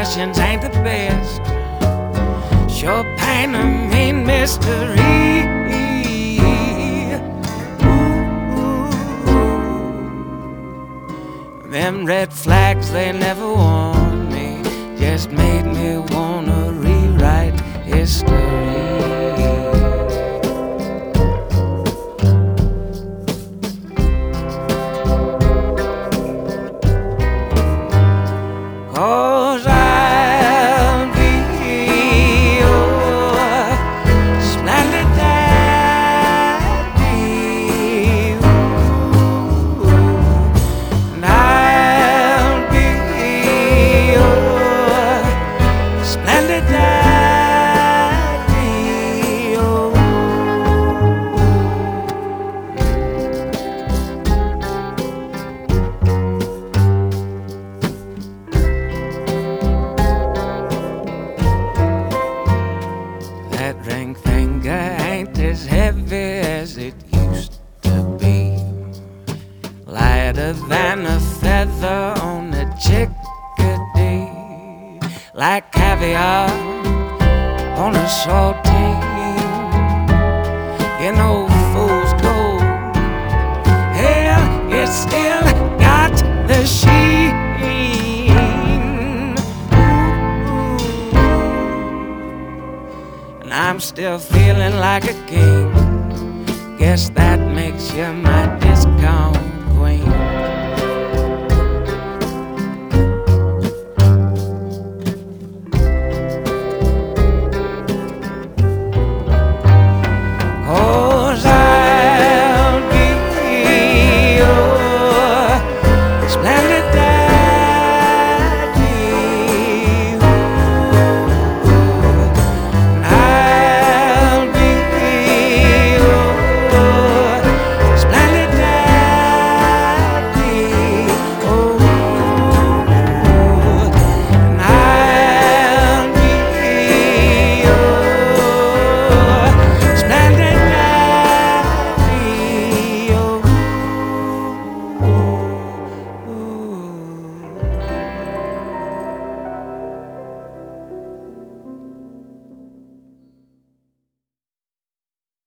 Russians ain't the best. Sure paint a mean mystery. Them red flags, they never warned me, just made me wanna rewrite history. Cause I'll be your splendid daddy, and I'll be your splendid daddy. That ring finger ain't as heavy as it used to be, lighter than a feather on a chickadee, like caviar on a saltine. You know fools gold, hell, it still got the sheen. And I'm still feeling like a king. Guess that makes you my